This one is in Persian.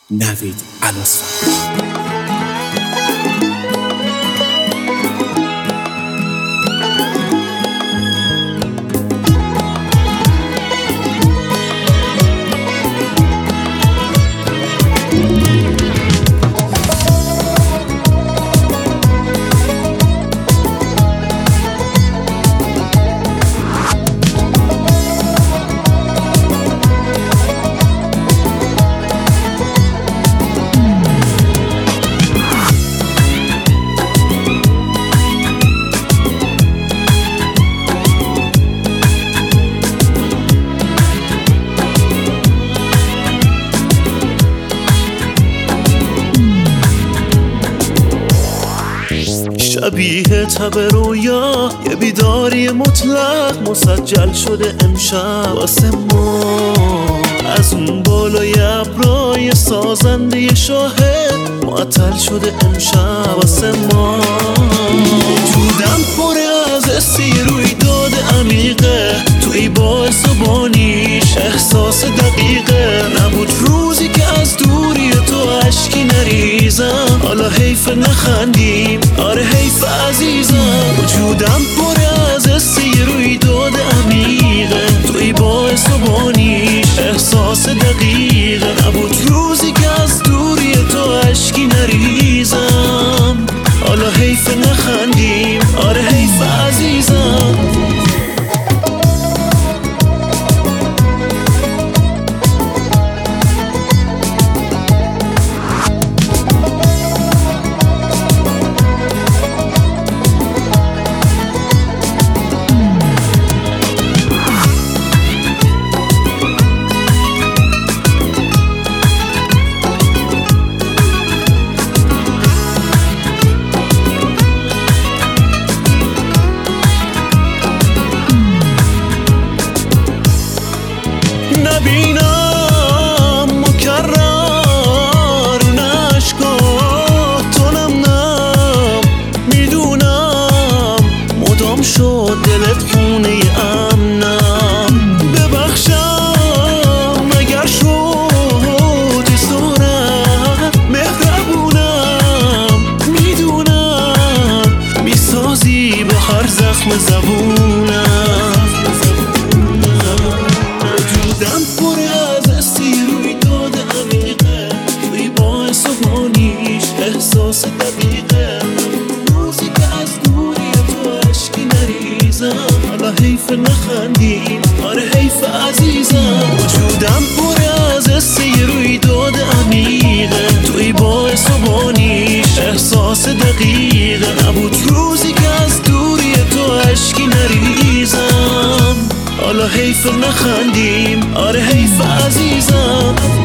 نوید علاسفر. شبیه تب رویا یه بیداری مطلق مسجل شده امشب واسه ما. از اون بالای ابرای سازنده شاهد معطل شده امشب واسه ما. وجودم پر از حسی رویداد عمیقه، توی باعث و بانیش احساس دقیقه. نبود روزی که از دوری تو اشکی نریزم، حالا حیف نخندیم، آره حیف عزیزم. وجودم پر از حسی رویداد عمیقه، توی باعث و بانیش احساس دقیقه. نبود روزی که از دوری تو اشکی نریزم، حالا حیف نخندیم، آره حیف عزیزم. نبینم مکرر نشکا تو نم میدونم مدام شد دلت خونه امنم. ببخشم اگر شد صورت مهربونم، میدونم میسازی به هر زخم زبونم. وجودم پر از حسی رویداد عمیقه، توی باعث و بانیش احساس دقیقه. روزی که از دوری تو اشکی نریزم، حالا حیف نخندیم، آره حیف عزیزم. وجودم پر از حسی رویداد عمیقه، توی باعث و بانیش احساس دقیقه. نبود روزی که از دوری تو اشکی نریزم، حالا حیف نخندیم، آره حیف عزیزم.